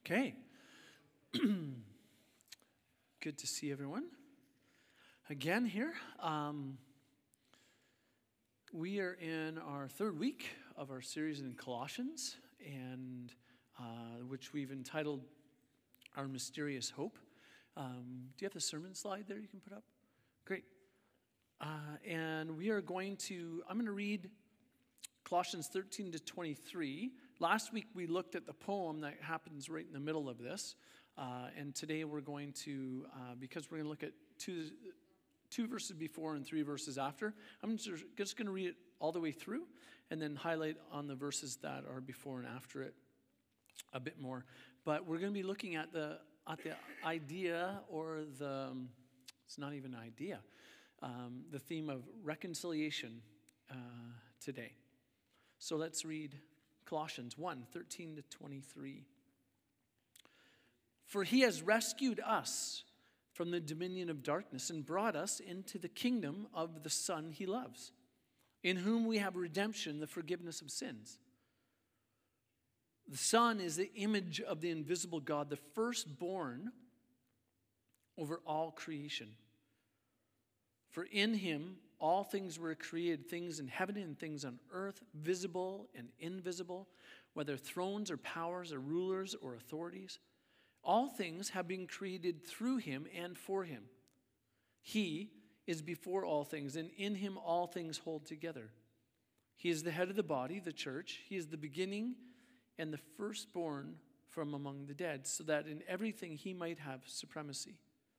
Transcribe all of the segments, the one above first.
Okay. Good to see everyone again here. We are in our third week of our series in Colossians, and which we've entitled Our Mysterious Hope. Do you have the sermon slide there you can put up? Great. And I'm going to read Colossians 13 to 23. Last week we looked at the poem that happens right in the middle of this. And today we're going to, because we're going to look at two verses before and 3 verses after, I'm just going to read it all the way through and then highlight on the verses that are before and after it a bit more. But we're going to be looking at the idea, or it's not even an idea, the theme of reconciliation today. So let's read Colossians 1, 13 to 23. For he has rescued us from the dominion of darkness and brought us into the kingdom of the Son he loves, in whom we have redemption, the forgiveness of sins. The Son is the image of the invisible God, the firstborn over all creation. For in him all things were created, things in heaven and things on earth, visible and invisible, whether thrones or powers or rulers or authorities. All things have been created through him and for him. He is before all things, and in him all things hold together. He is the head of the body, the church. He is the beginning and the firstborn from among the dead, so that in everything he might have supremacy.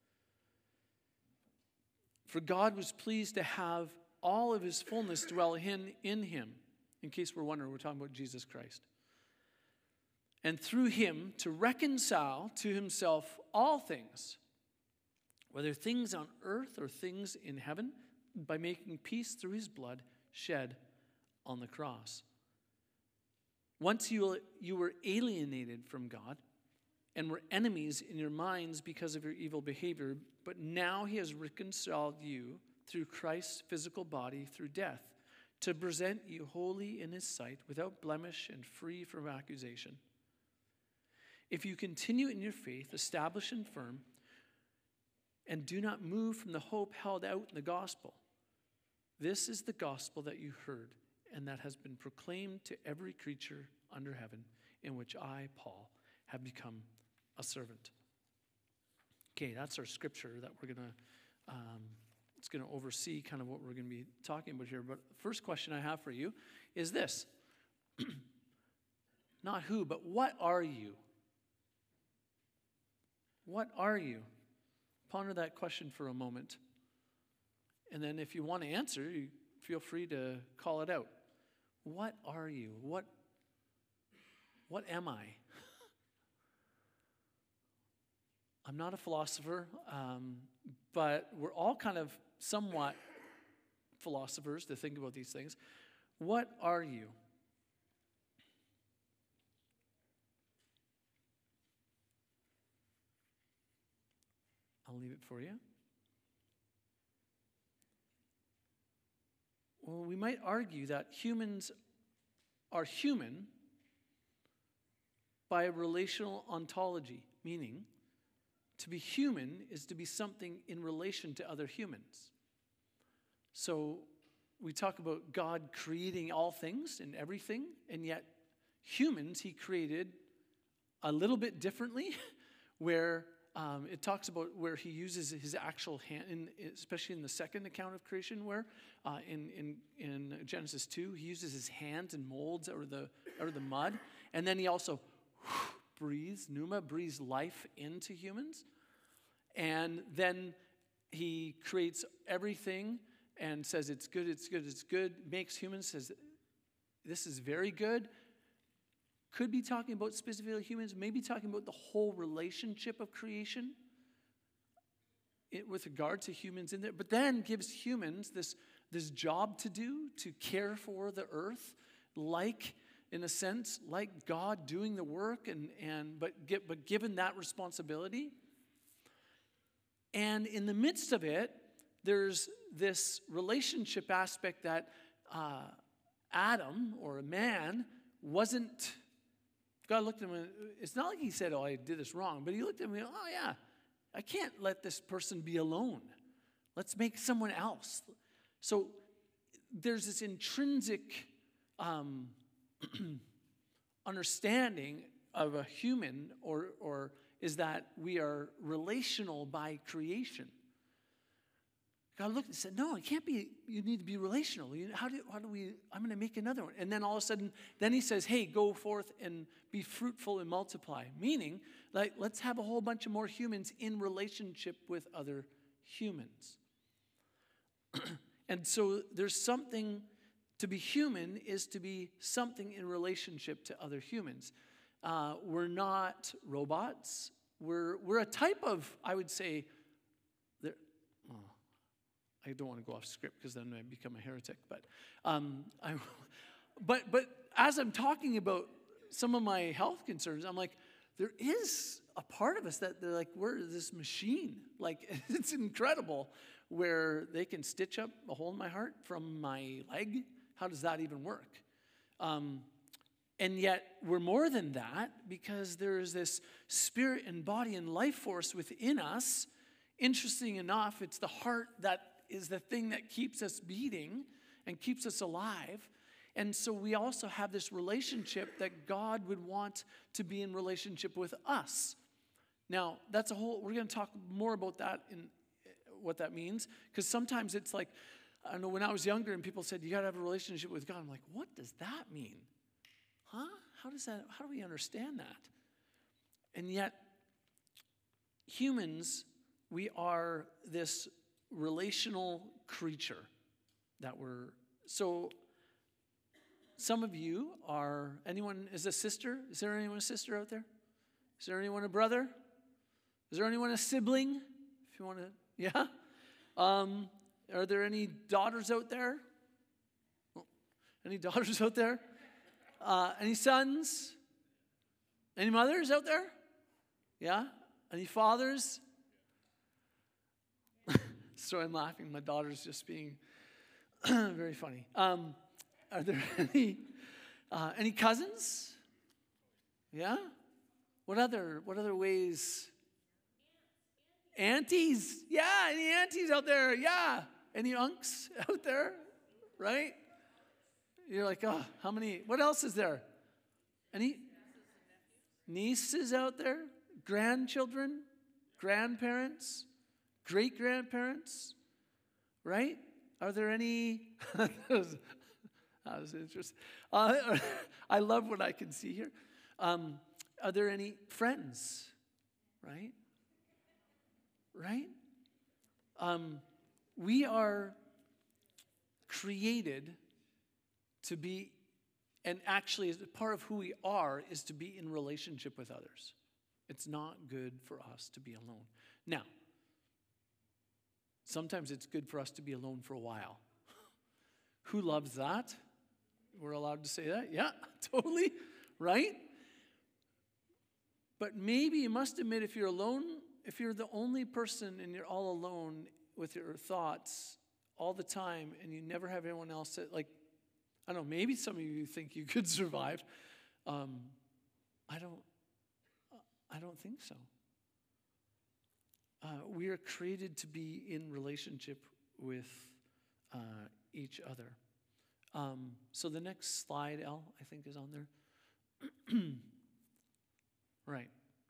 For God was pleased to have all of his fullness dwell in him. In case we're wondering, we're talking about Jesus Christ. And through him to reconcile to himself all things, whether things on earth or things in heaven, by making peace through his blood shed on the cross. Once you were alienated from God and were enemies in your minds because of your evil behavior, but now he has reconciled you through Christ's physical body through death, to present you holy in his sight, without blemish and free from accusation. If you continue in your faith, established and firm, and do not move from the hope held out in the gospel. This is the gospel that you heard and that has been proclaimed to every creature under heaven, in which I, Paul, have become a servant. Okay, that's our scripture that we're going to, it's going to oversee kind of what we're going to be talking about here. But the first question I have for you is this. Not who, but what are you? What are you? Ponder that question for a moment. And then if you want to answer, you feel free to call it out. What are you? What am I? I'm not a philosopher, but we're all kind of somewhat philosophers to think about these things. What are you? I'll leave it for you. Well, we might argue that humans are human by a relational ontology, meaning to be human is to be something in relation to other humans. So we talk about God creating all things and everything, and yet humans he created a little bit differently, where it talks about where he uses his actual hand, especially in the second account of creation, where in Genesis 2, he uses his hands and molds out of the mud, and then he also breathes life into humans, and then he creates everything and says it's good, it's good, it's good, makes humans, says this is very good. Could be talking about specifically humans, maybe talking about the whole relationship of creation with regard to humans in there, but then gives humans this job to do, to care for the earth, in a sense, like God doing the work, but given that responsibility. And in the midst of it, there's this relationship aspect that Adam, or a man, wasn't God looked at him, and it's not like he said, oh, I did this wrong, but he looked at me, oh, yeah, I can't let this person be alone. Let's make someone else. So there's this intrinsic understanding of a human, or is that we are relational by creation. God looked and said, no, it can't be, you need to be relational. How do we, I'm going to make another one. And then all of a sudden, then he says, hey, go forth and be fruitful and multiply. Meaning, like, let's have a whole bunch of more humans in relationship with other humans. And so there's something, to be human is to be something in relationship to other humans. We're not robots. We're a type of, I would say, I don't want to go off script because then I become a heretic. But as I'm talking about some of my health concerns, I'm like, there is a part of us that they're like, we're this machine. Like, it's incredible where they can stitch up a hole in my heart from my leg. How does that even work? And yet we're more than that because there's this spirit and body and life force within us. Interesting enough, it's the heart that is the thing that keeps us beating and keeps us alive. And so we also have this relationship that God would want to be in relationship with us. Now, that's a whole, we're going to talk more about that and what that means. Because sometimes it's like, I know when I was younger and people said, you got to have a relationship with God. I'm like, what does that mean? Huh? How do we understand that? And yet, humans, we are this relational creature that we're, so some of you are, anyone is a sister? Is there anyone a sister out there? Is there anyone a brother? Is there anyone a sibling? If you want to, yeah? Are there any daughters out there? Any daughters out there? Any sons? Any mothers out there? Yeah? Any fathers? So I'm laughing. My daughter's just being very funny. Are there any cousins? Yeah? What other ways? Aunties? Yeah, any aunties out there? Yeah. Any unks out there? Right? You're like, oh, how many? What else is there? Any nieces out there? Grandchildren? Grandparents? Great-grandparents? Right? Are there any? That was interesting. I love what I can see here. Are there any friends? Right? Right? We are created to be, and actually as part of who we are is to be in relationship with others. It's not good for us to be alone. Now, sometimes it's good for us to be alone for a while. Who loves that? We're allowed to say that? Yeah, totally, right? But maybe you must admit, if you're alone, if you're the only person and you're all alone with your thoughts all the time and you never have anyone else that, like, I don't know, maybe some of you think you could survive. I don't think so. We are created to be in relationship with each other. So the next slide, Al, I think is on there. Right.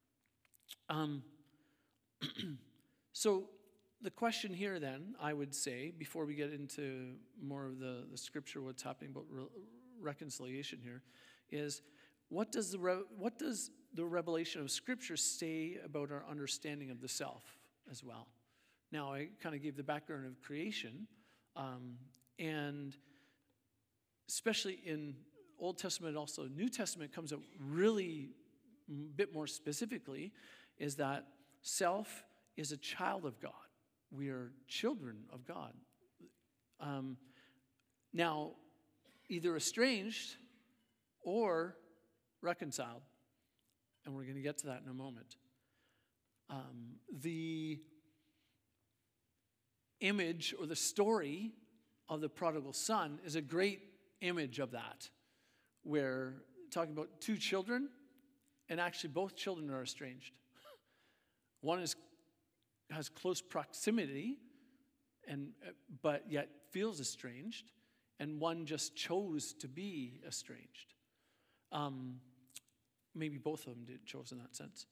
So the question here then, I would say, before we get into more of the scripture, what's happening about reconciliation here, is what does the revelation of Scripture say about our understanding of the self as well? Now, I kind of gave the background of creation, and especially in Old Testament, also New Testament comes up really a bit more specifically, is that self is a child of God. We are children of God. Now, either estranged or reconciled. And we're going to get to that in a moment. The image or the story of the prodigal son is a great image of that, where talking about two children And actually, both children are estranged. One has close proximity, but yet feels estranged, and one just chose to be estranged. Maybe both of them chose in that sense.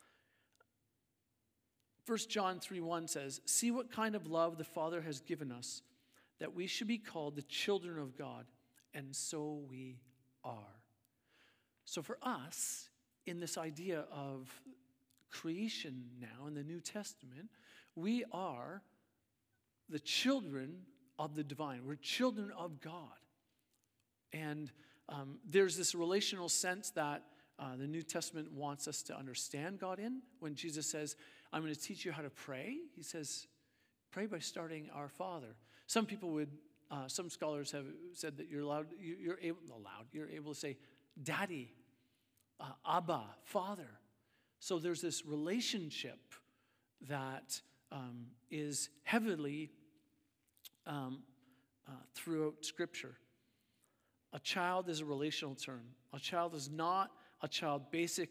1 John 3:1 says, "See what kind of love the Father has given us, that we should be called the children of God, and so we are." So for us, in this idea of creation now in the New Testament, we are the children of the divine. We're children of God. And there's this relational sense that the New Testament wants us to understand God in. When Jesus says, "I'm going to teach you how to pray," he says, pray by starting Our Father. Some scholars have said that you're able to say, Daddy, Abba, Father. So there's this relationship that is heavily throughout Scripture. A child is a relational term. A child is not a child based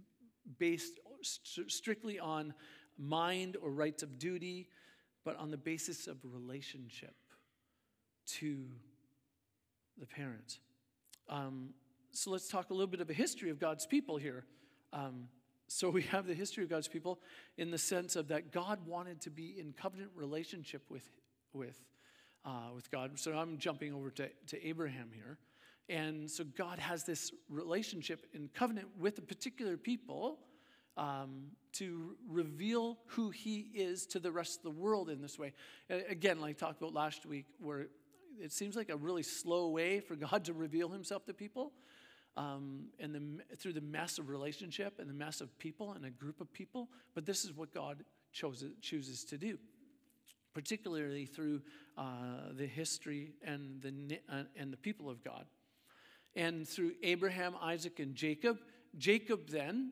strictly on mind or rights of duty, but on the basis of relationship to the parents. So let's talk a little bit of a history of God's people here. So we have the history of God's people in the sense of that God wanted to be in covenant relationship with God. So I'm jumping over to Abraham here. And so God has this relationship in covenant with a particular people to reveal who he is to the rest of the world in this way. Again, like I talked about last week, where it seems like a really slow way for God to reveal himself to people, through the mess of relationship and the mess of people and a group of people. But this is what God chooses to do, particularly through the history and the people of God. And through Abraham, Isaac, and Jacob. Jacob's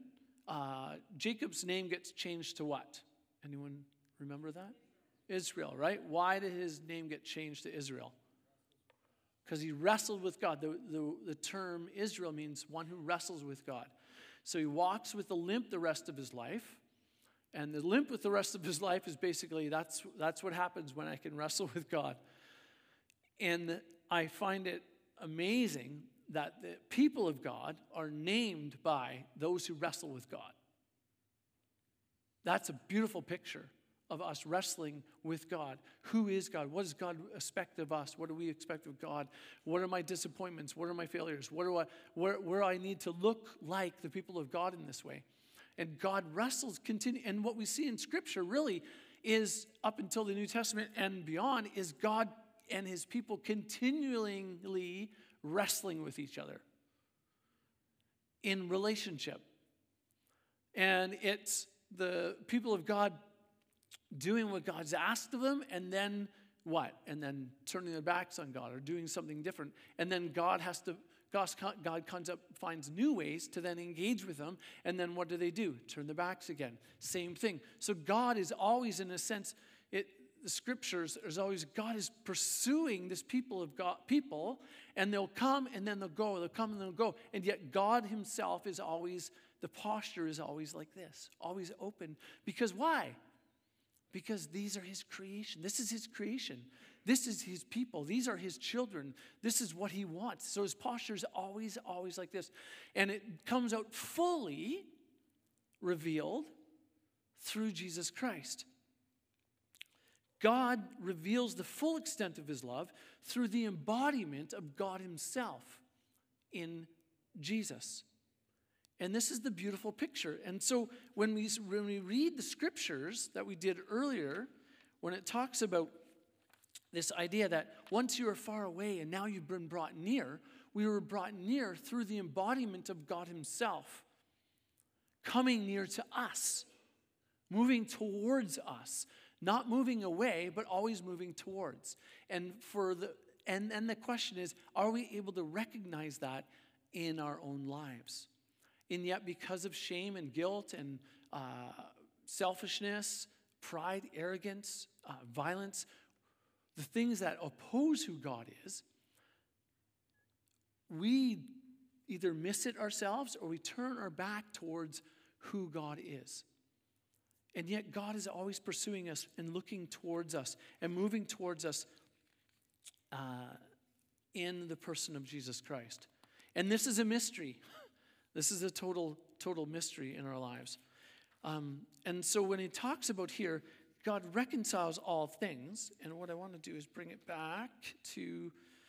name gets changed to what? Anyone remember that? Israel, right? Why did his name get changed to Israel? Because he wrestled with God. The term Israel means one who wrestles with God. So he walks with a limp the rest of his life. And the limp with the rest of his life is basically, that's what happens when I can wrestle with God. And I find it amazing that the people of God are named by those who wrestle with God. That's a beautiful picture of us wrestling with God. Who is God? What does God expect of us? What do we expect of God? What are my disappointments? What are my failures? Where I need to look like the people of God in this way? And God wrestles continue. And what we see in Scripture really is, up until the New Testament and beyond, is God and his people continually wrestling with each other in relationship. And it's the people of God doing what God's asked of them, and then what? And then turning their backs on God or doing something different. And then God comes up, finds new ways to then engage with them. And then what do? Turn their backs again. Same thing. So God is always, in a sense, the Scriptures, there's always, God is pursuing this people, and they'll come and then they'll go. They'll come and they'll go. And yet God himself is always, the posture is always like this, always open. Because why? Because these are his creation. This is his creation. This is his people. These are his children. This is what he wants. So his posture is always like this. And it comes out fully revealed through Jesus Christ. God reveals the full extent of his love through the embodiment of God himself in Jesus. And this is the beautiful picture. And so when we read the Scriptures that we did earlier, when it talks about this idea that once you were far away and now you've been brought near, we were brought near through the embodiment of God himself, coming near to us, moving towards us, not moving away, but always moving towards. And the question is, are we able to recognize that in our own lives? And yet, because of shame and guilt and selfishness, pride, arrogance, violence, the things that oppose who God is, we either miss it ourselves or we turn our back towards who God is. And yet God is always pursuing us and looking towards us and moving towards us in the person of Jesus Christ. And this is a mystery. This is a total mystery in our lives. And so when he talks about here, God reconciles all things. And what I want to do is bring it back to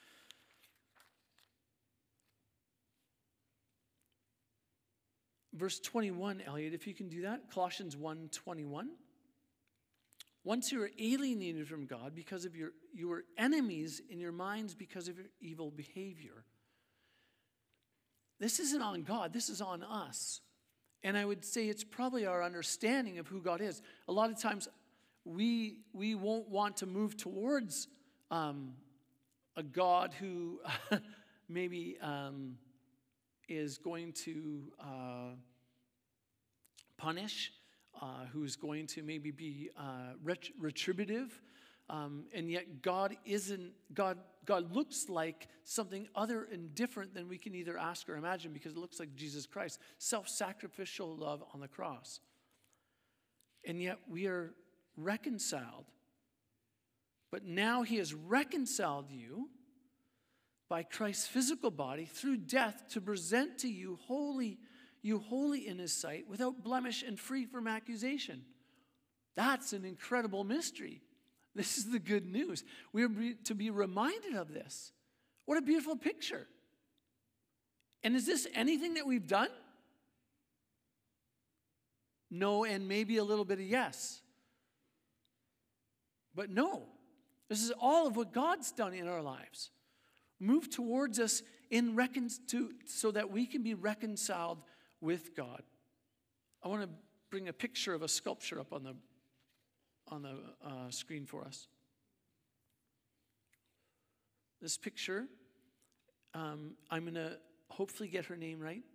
verse 21, Elliot, if you can do that. Colossians 1:21. Once you were alienated from God because of you were enemies in your minds because of your evil behavior. This isn't on God. This is on us. And I would say it's probably our understanding of who God is. A lot of times we won't want to move towards a God who maybe is going to punish, who's going to maybe be retributive, and yet God isn't. God looks like something other and different than we can either ask or imagine, because it looks like Jesus Christ, self-sacrificial love on the cross. And yet we are reconciled. But now he has reconciled you by Christ's physical body through death to present to you holy in his sight, without blemish and free from accusation. That's an incredible mystery. This is the good news. We are to be reminded of this. What a beautiful picture. And is this anything that we've done? No, and maybe a little bit of yes. But no, this is all of what God's done in our lives. Move towards us so that we can be reconciled with God. I want to bring a picture of a sculpture up on the screen for us. This picture, I'm going to hopefully get her name right.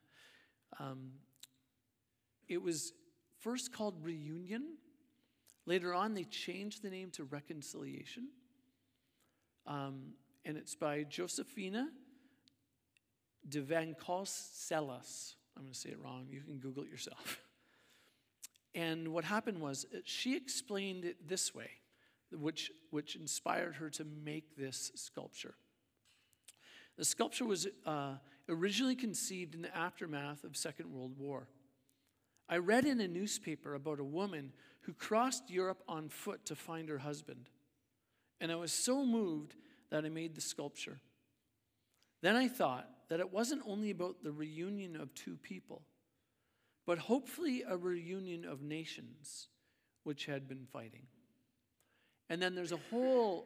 It was first called Reunion. Later on, they changed the name to Reconciliation. And it's by Josefina de Vancellas. I'm going to say it wrong. You can Google it yourself. And what happened was she explained it this way, which inspired her to make this sculpture. The sculpture was originally conceived in the aftermath of Second World War. I read in a newspaper about a woman who crossed Europe on foot to find her husband. And I was so moved that I made the sculpture. Then I thought that it wasn't only about the reunion of two people, but hopefully a reunion of nations which had been fighting. And then there's a whole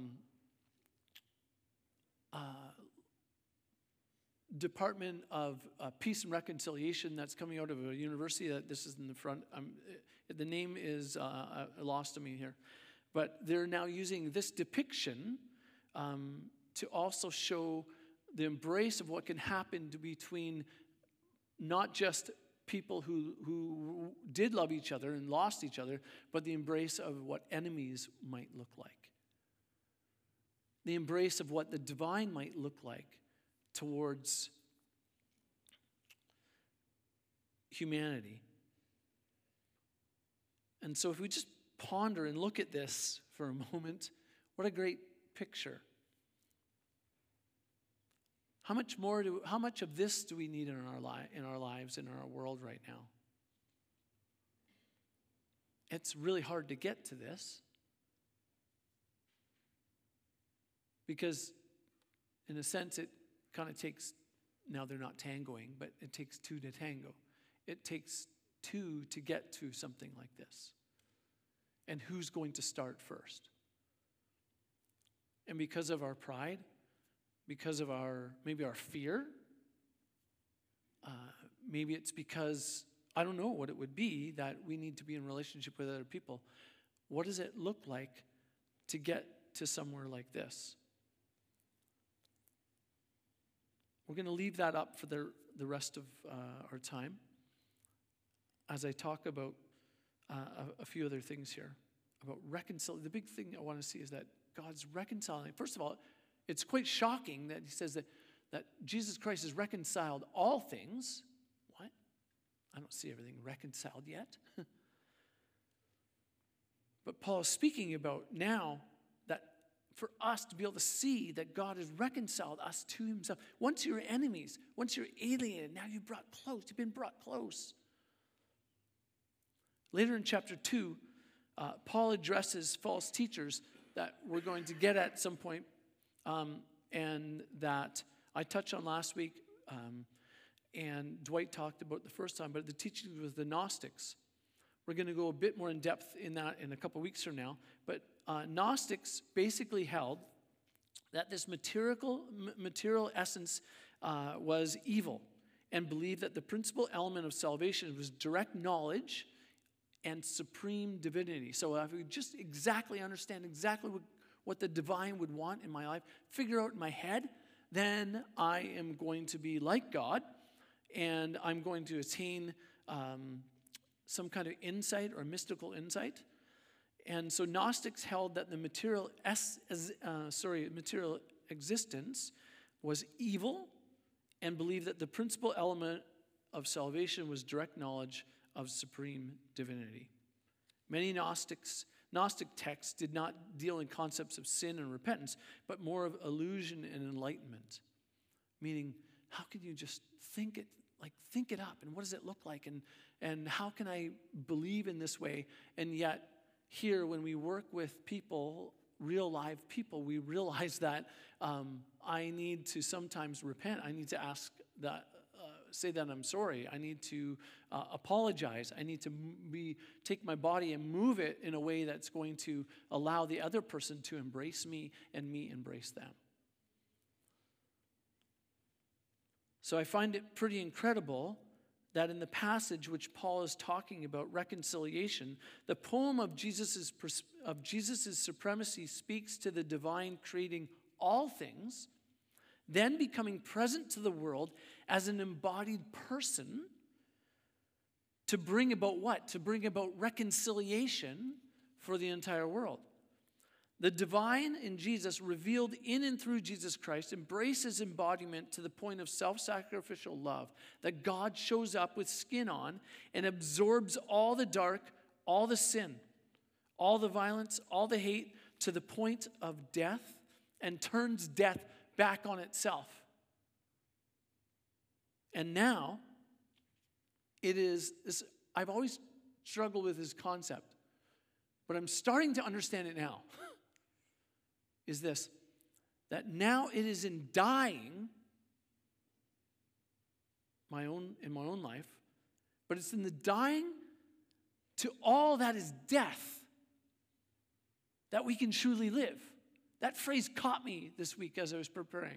Department of Peace and Reconciliation that's coming out of a university. That this is in the front. The name is lost to me here. But they're now using this depiction to also show the embrace of what can happen between not just people who did love each other and lost each other, but the embrace of what enemies might look like. The embrace of what the divine might look like towards humanity. And so if we just ponder and look at this for a moment, what a great picture. How much of this do we need in our lives, in our world right now? It's really hard to get to this because, in a sense, it kind of takes, now they're not tangoing, but it takes two to tango. It takes two to get to something like this. And who's going to start first? And because of our pride, because of maybe our fear, maybe it's because, I don't know what it would be, that we need to be in relationship with other people. What does it look like to get to somewhere like this? We're going to leave that up for the rest of our time as I talk about a few other things here about reconciling. The big thing I want to see is that God's reconciling. First of all, it's quite shocking that he says that that Jesus Christ has reconciled all things. What? I don't see everything reconciled yet. But Paul is speaking about now that for us to be able to see that God has reconciled us to himself. Once you're enemies, once you're alienated, now you've been brought close. Later in chapter 2, Paul addresses false teachers that we're going to get at some point, and that I touched on last week, and Dwight talked about the first time, but the teaching with the Gnostics. We're going to go a bit more in depth in that in a couple weeks from now. But Gnostics basically held that this material essence was evil, and believed that the principal element of salvation was direct knowledge and supreme divinity. So if we just exactly understand exactly what the divine would want in my life, figure out in my head, then I am going to be like God, and I'm going to attain some kind of insight or mystical insight. And so Gnostics held that the material existence was evil, and believed that the principal element of salvation was direct knowledge of supreme divinity. Many Gnostic texts did not deal in concepts of sin and repentance, but more of illusion and enlightenment. Meaning, how can you just think it up, and what does it look like, and how can I believe in this way? And yet, here, when we work with people, real live people, we realize that I need to sometimes repent. I need to ask that, say that I'm sorry. I need to apologize. I need to take my body and move it in a way that's going to allow the other person to embrace me and me embrace them. So I find it pretty incredible that in the passage which Paul is talking about reconciliation, the poem of Jesus' supremacy speaks to the divine creating all things, then becoming present to the world as an embodied person to bring about what? To bring about reconciliation for the entire world. The divine in Jesus, revealed in and through Jesus Christ, embraces embodiment to the point of self-sacrificial love, that God shows up with skin on and absorbs all the dark, all the sin, all the violence, all the hate, to the point of death, and turns death back on itself. And now, it is this, I've always struggled with this concept, but I'm starting to understand it now. Is this, that now it is in dying in my own life, but it's in the dying to all that is death that we can truly live. That phrase caught me this week as I was preparing.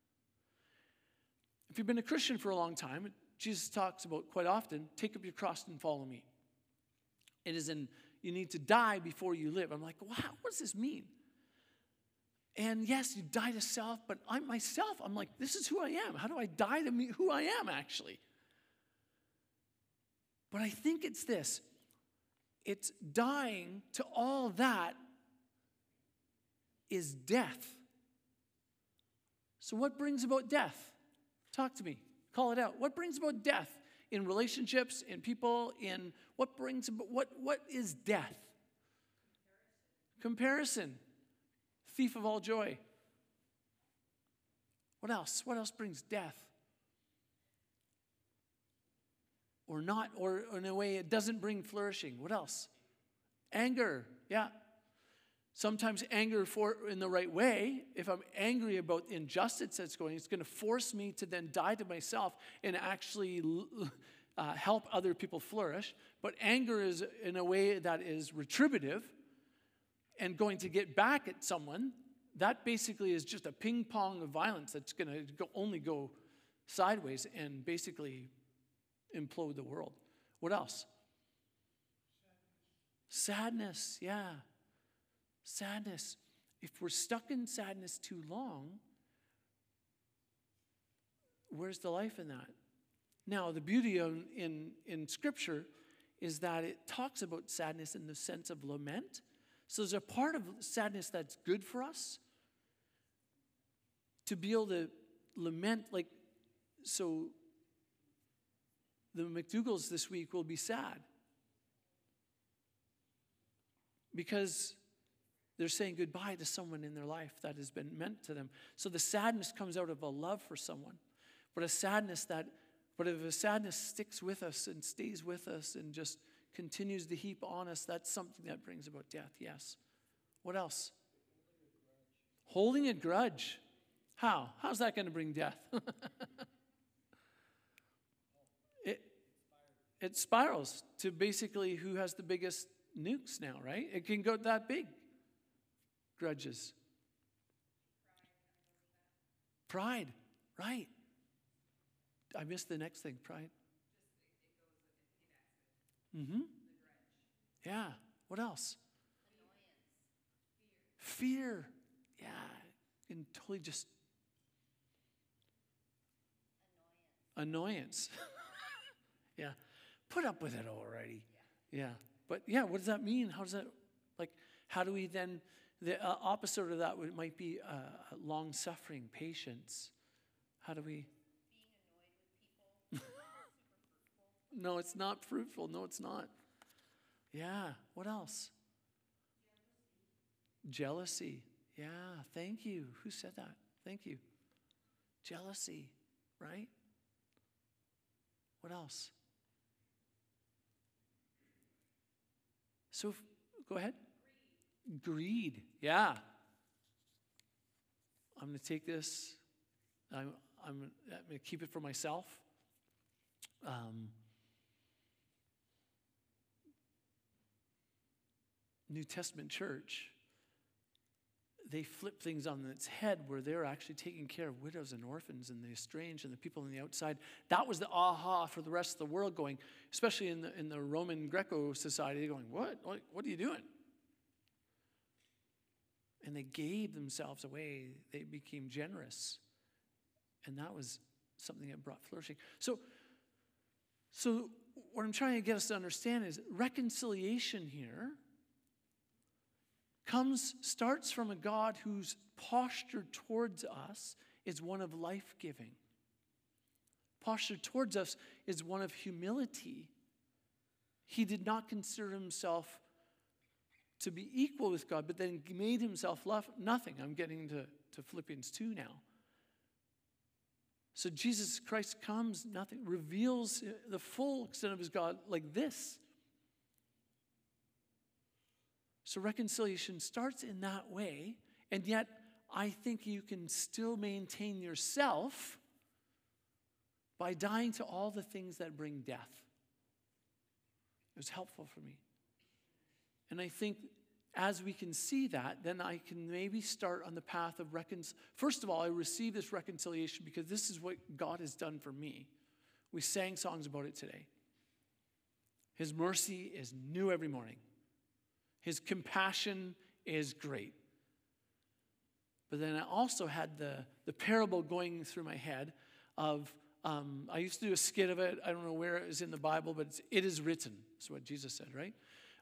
If you've been a Christian for a long time, Jesus talks about quite often, take up your cross and follow me. It is you need to die before you live. I'm like, wow, what does this mean? And yes, you die to self, but I'm like, this is who I am. How do I die to me, who I am, actually? But I think it's this. It's dying to all that is death. So what brings about death? Talk to me. Call it out. What brings about death in relationships, in people, in what is death? Comparison. Thief of all joy. What else? What else brings death? Or not, or in a way it doesn't bring flourishing. What else? Anger. Yeah. Sometimes anger in the right way. If I'm angry about injustice that's going, it's going to force me to then die to myself and actually help other people flourish. But anger is in a way that is retributive and going to get back at someone. That basically is just a ping pong of violence that's going to only go sideways and basically implode the world. What else? Sadness, yeah. Sadness. If we're stuck in sadness too long, where's the life in that? Now, the beauty in Scripture is that it talks about sadness in the sense of lament. So there's a part of sadness that's good for us to be able to lament, like, so the McDougalls this week will be sad because they're saying goodbye to someone in their life that has been meant to them. So the sadness comes out of a love for someone, but if a sadness sticks with us and stays with us and just continues to heap on us, that's something that brings about death. Yes. What else? Holding a grudge. How? How's that going to bring death? It spirals to basically who has the biggest nukes now, right? It can go that big. Grudges. Pride, right. I missed the next thing, pride. Mm-hmm. Yeah. What else? Fear. Yeah. You can totally just... Annoyance. Yeah. Put up with it already. Yeah. But yeah, what does that mean? How does that, like, how do we then, the opposite of that might be long-suffering, patience. How do we? Being annoyed with people. No, it's not fruitful. No, it's not. Yeah. What else? Jealousy. Yeah. Thank you. Who said that? Thank you. Jealousy, right? What else? So, go ahead. Greed. Yeah. I'm going to take this. I'm going to keep it for myself. New Testament church, they flip things on its head where they're actually taking care of widows and orphans and the estranged and the people on the outside. That was the aha for the rest of the world going, especially in the Roman Greco society, going, what are you doing? And they gave themselves away. They became generous. And that was something that brought flourishing. So what I'm trying to get us to understand is reconciliation here starts from a God whose posture towards us is one of life-giving. Posture towards us is one of humility. He did not consider himself to be equal with God, but then made himself nothing. I'm getting to Philippians 2 now. So Jesus Christ comes, nothing, reveals the full extent of his God like this. So reconciliation starts in that way, and yet I think you can still maintain yourself by dying to all the things that bring death. It was helpful for me. And I think as we can see that, then I can maybe start on the path of reconciliation. First of all, I receive this reconciliation because this is what God has done for me. We sang songs about it today. His mercy is new every morning. His compassion is great. But then I also had the parable going through my head of, I used to do a skit of it. I don't know where it is in the Bible, but it is written. That's what Jesus said, right?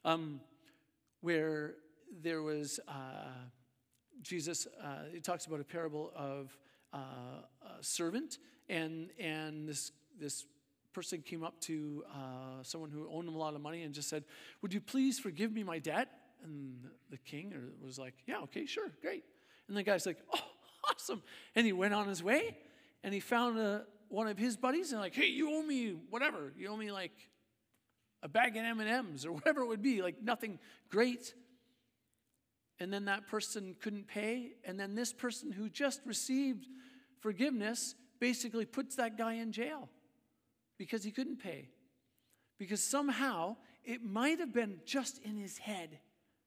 Where there was, Jesus, he talks about a parable of a servant, and this person came up to someone who owed him a lot of money and just said, "Would you please forgive me my debt?" And the king was like, "Yeah, okay, sure, great." And the guy's like, "Oh, awesome." And he went on his way, and he found one of his buddies, and like, "Hey, you owe me whatever. You owe me like a bag of M&Ms or whatever it would be, like nothing great." And then that person couldn't pay, and then this person who just received forgiveness basically puts that guy in jail because he couldn't pay. Because somehow it might have been just in his head,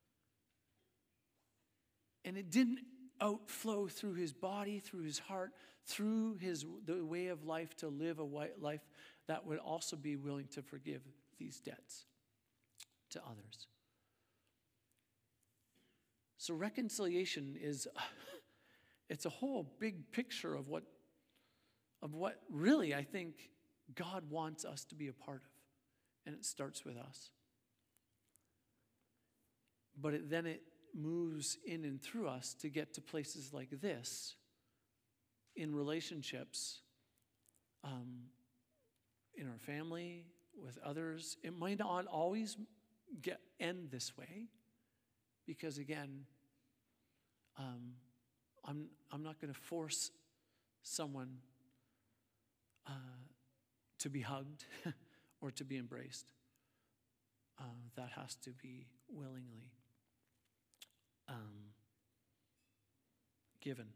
and it didn't outflow through his body, through his heart, through the way of life to live a life that would also be willing to forgive these debts to others. So reconciliation it's a whole big picture of what really I think God wants us to be a part of. And it starts with us. But then it moves in and through us to get to places like this, in relationships, in our family, with others, it might not always end this way, because again, I'm not going to force someone to be hugged or to be embraced. That has to be willingly given.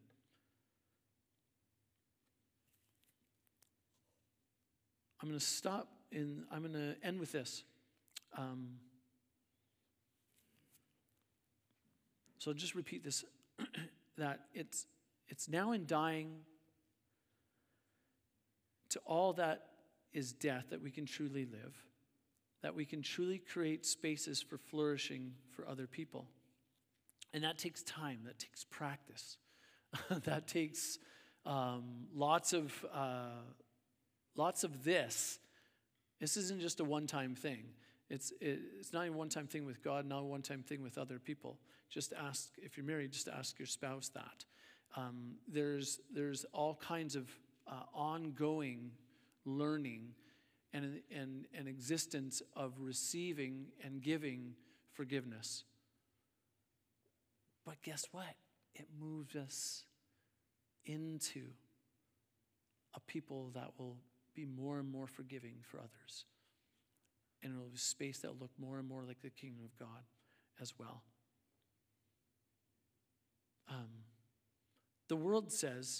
I'm going to end with this. So just repeat this, that it's now in dying to all that is death that we can truly live, that we can truly create spaces for flourishing for other people. And that takes time, that takes practice, that takes lots of this. This isn't just a one-time thing. It's not a one-time thing with God, not a one-time thing with other people. Just ask, if you're married, just ask your spouse that. There's all kinds of ongoing learning and existence of receiving and giving forgiveness. But guess what? It moves us into a people that will be more and more forgiving for others. And it will be a space that will look more and more like the kingdom of God as well. The world says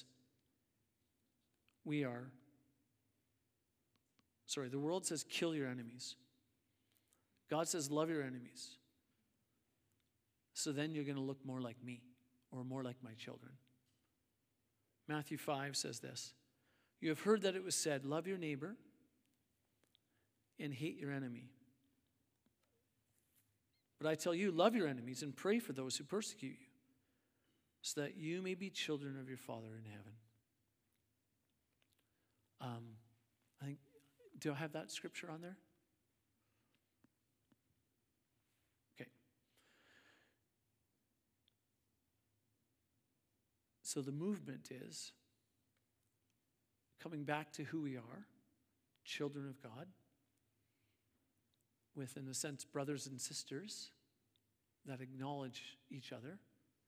the world says kill your enemies. God says love your enemies. So then you're going to look more like me or more like my children. Matthew 5 says this: you have heard that it was said, love your neighbor and hate your enemy. But I tell you, love your enemies and pray for those who persecute you, so that you may be children of your Father in heaven. I think, do I have that scripture on there? Okay. So the movement is coming back to who we are, children of God, with, in a sense, brothers and sisters that acknowledge each other.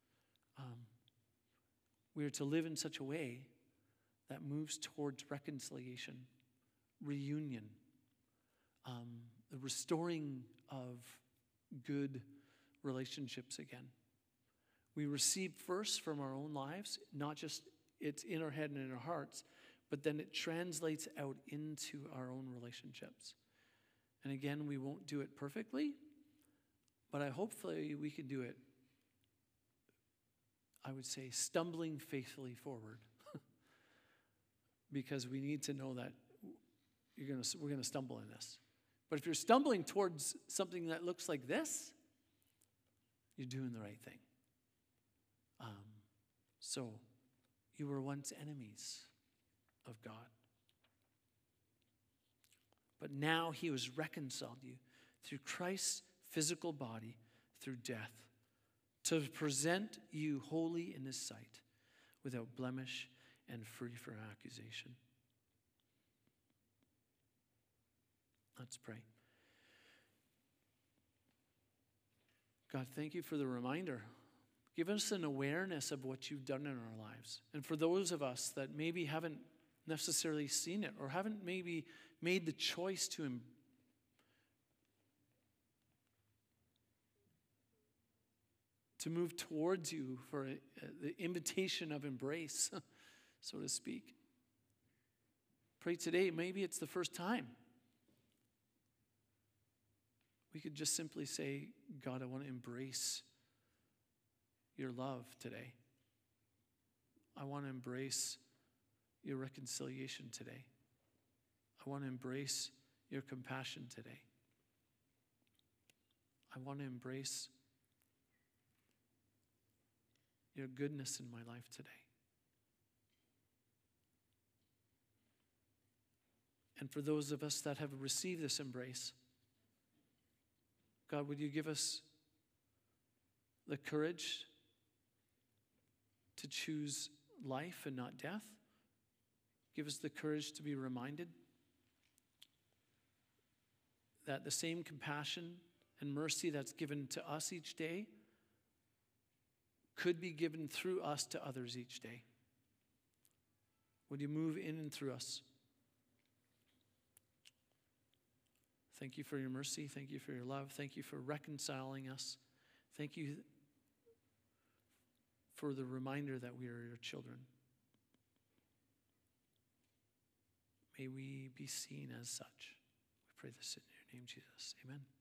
We are to live in such a way that moves towards reconciliation, reunion, the restoring of good relationships again. We receive first from our own lives, not just it's in our head and in our hearts, but then it translates out into our own relationships. And again, we won't do it perfectly, but hopefully we can do it, I would say, stumbling faithfully forward. Because we need to know that we're going to stumble in this. But if you're stumbling towards something that looks like this, you're doing the right thing. So you were once enemies of God. But now he has reconciled you through Christ's physical body through death, to present you holy in his sight, without blemish and free from accusation. Let's pray. God, thank you for the reminder. Give us an awareness of what you've done in our lives. And for those of us that maybe haven't necessarily seen it or haven't maybe made the choice to move towards you for the invitation of embrace, so to speak. Pray today, maybe it's the first time. We could just simply say, God, I want to embrace your love today. I want to embrace your reconciliation today. I want to embrace your compassion today. I want to embrace your goodness in my life today. And for those of us that have received this embrace, God, would you give us the courage to choose life and not death? Give us the courage to be reminded that the same compassion and mercy that's given to us each day could be given through us to others each day. Would you move in and through us? Thank you for your mercy. Thank you for your love. Thank you for reconciling us. Thank you for the reminder that we are your children. May we be seen as such. We pray this in your name, Jesus. Amen.